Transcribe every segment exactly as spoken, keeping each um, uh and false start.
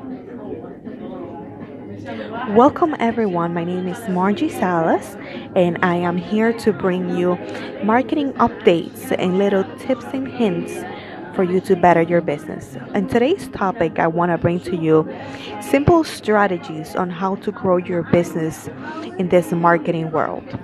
Welcome everyone. My name is Margie Salas, and I am here to bring you marketing updates and little tips and hints for you to better your business. And today's topic, I want to bring to you simple strategies on how to grow your business in this marketing world.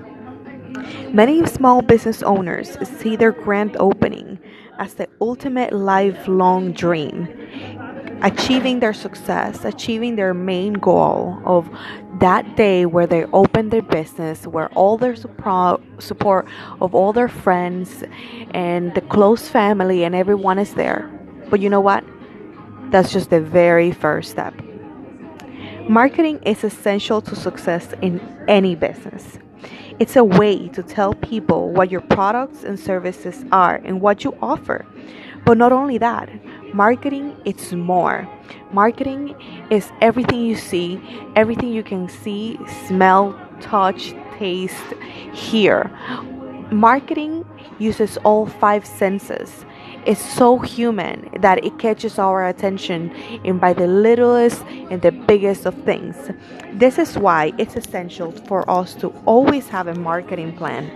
Many small business owners see their grand opening as the ultimate lifelong dream, achieving their success, achieving their main goal of that day where they open their business, where all their suppro- support of all their friends and the close family and everyone is there. But you know what? That's just the very first step. Marketing is essential to success in any business. It's a way to tell people what your products and services are and what you offer. But not only that, marketing it's more. Marketing is everything you see, everything you can see, smell, touch, taste, hear. Marketing uses all five senses. It's so human that it catches our attention in by the littlest and the biggest of things. This is why it's essential for us to always have a marketing plan.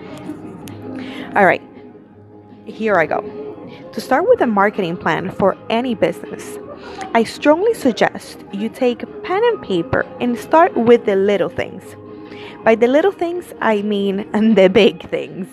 All right, here I go. To start with a marketing plan for any business, I strongly suggest you take pen and paper and start with the little things. By the little things, I mean the big things.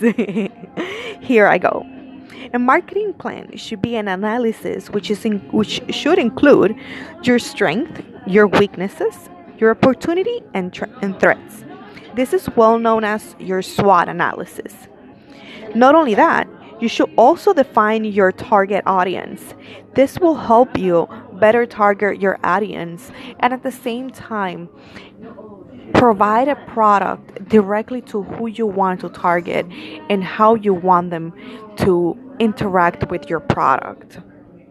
Here I go. A marketing plan should be an analysis which is in, which should include your strength, your weaknesses, your opportunity, and, tr- and threats. This is well known as your SWOT analysis. Not only that, you should also define your target audience. This will help you better target your audience and at the same time provide a product directly to who you want to target and how you want them to interact with your product.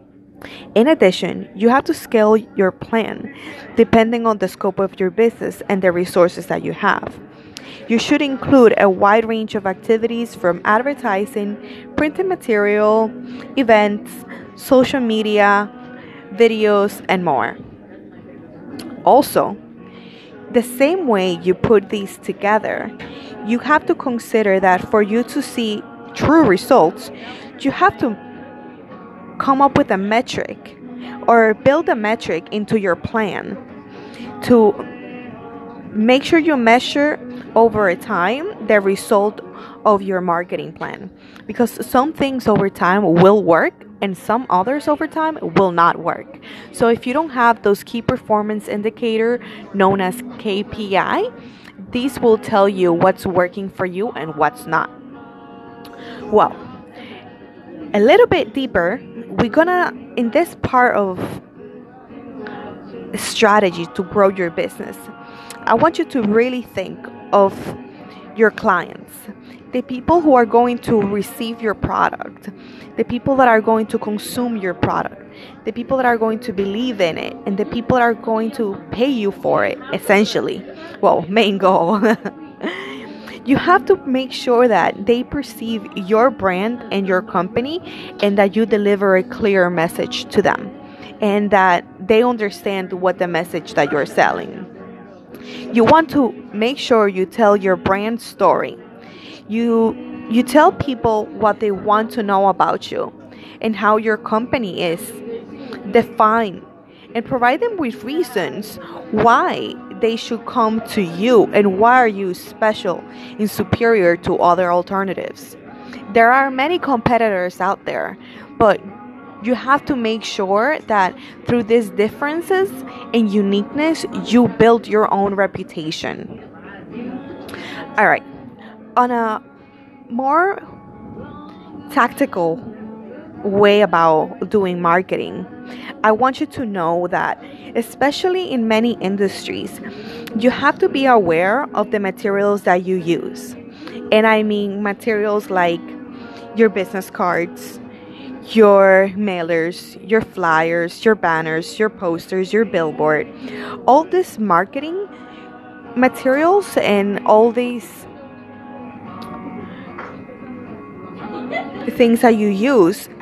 In addition, you have to scale your plan depending on the scope of your business and the resources that you have. You should include a wide range of activities from advertising, printed material, events, social media, videos, and more. Also, the same way you put these together, you have to consider that for you to see true results, you have to come up with a metric or build a metric into your plan to make sure you measure over a time the result of your marketing plan, because some things over time will work and some others over time will not work. So if you don't have those key performance indicator known as K P I, these will tell you what's working for you and what's not. Well, a little bit deeper, we're gonna in this part of strategy to grow your business, I want you to really think of your clients, the people who are going to receive your product, the people that are going to consume your product, the people that are going to believe in it, and the people that are going to pay you for it, essentially. Well, main goal. You have to make sure that they perceive your brand and your company and that you deliver a clear message to them and that they understand what the message that you're selling. You want to make sure you tell your brand story. You you tell people what they want to know about you and how your company is. Define and provide them with reasons why they should come to you and why are you special and superior to other alternatives. There are many competitors out there, but you have to make sure that through these differences and uniqueness, you build your own reputation. All right. On a more tactical way about doing marketing, I want you to know that, especially in many industries, you have to be aware of the materials that you use. And I mean materials like your business cards, your mailers, your flyers, your banners, your posters, your billboard. All these marketing materials and all these things that you use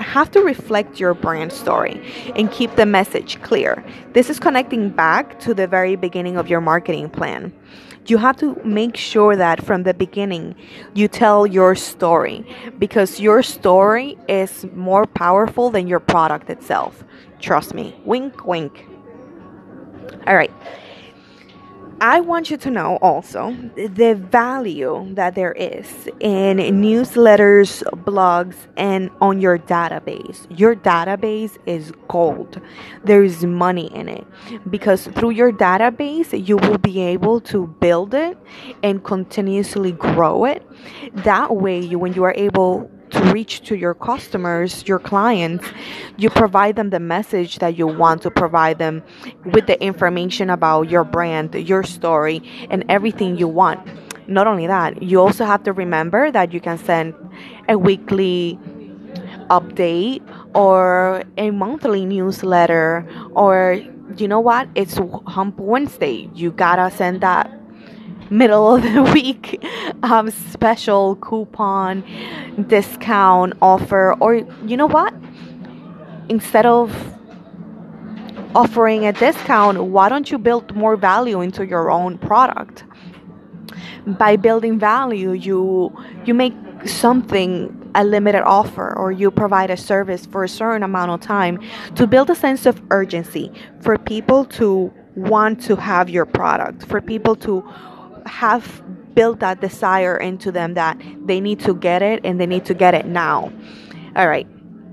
have to reflect your brand story and keep the message clear. This is connecting back to the very beginning of your marketing plan. You have to make sure that from the beginning you tell your story, because your story is more powerful than your product itself. Trust me. Wink, wink. All right. I want you to know also the value that there is in newsletters, blogs, and on your database. Your database is gold. There is money in it, because through your database, you will be able to build it and continuously grow it. That way, you, when you are able to reach to your customers, your clients, you provide them the message that you want to provide them with the information about your brand, your story, and everything you want. Not only that, you also have to remember that you can send a weekly update or a monthly newsletter, or you know what? It's Hump Wednesday. You gotta send that middle of the week um, special coupon, discount offer, or you know what? Instead of offering a discount, why don't you build more value into your own product? By building value, you you make something a limited offer, or you provide a service for a certain amount of time to build a sense of urgency for people to want to have your product, for people to have built that desire into them that they need to get it and they need to get it now. All right.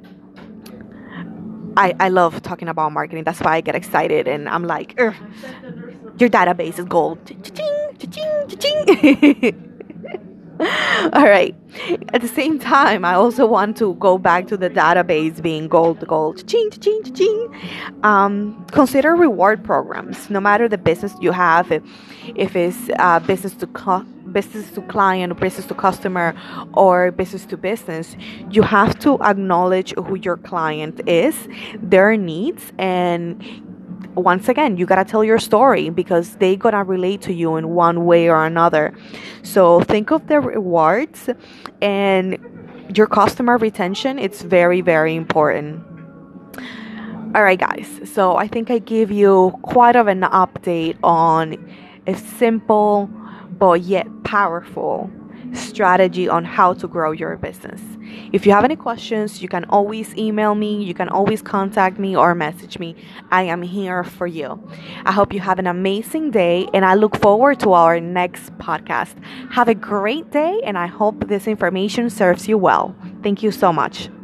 I, I love talking about marketing. That's why I get excited and I'm like, your database is gold. Cha-ching, cha-ching, cha-ching. All right. At the same time, I also want to go back to the database being gold, gold, ching, ching, ching. Um, consider reward programs. No matter the business you have, if, if it's uh, business to co- business to client, business to customer, or business to business, you have to acknowledge who your client is, their needs, and once again, you gotta tell your story, because they gonna relate to you in one way or another. So think of the rewards and your customer retention. It's very, very important. All right, guys. So I think I gave you quite of an update on a simple but yet powerful strategy on how to grow your business. If you have any questions, you can always email me, you can always contact me or message me. I am here for you. I hope you have an amazing day, and I look forward to our next podcast. Have a great day, and I hope this information serves you well. Thank you so much.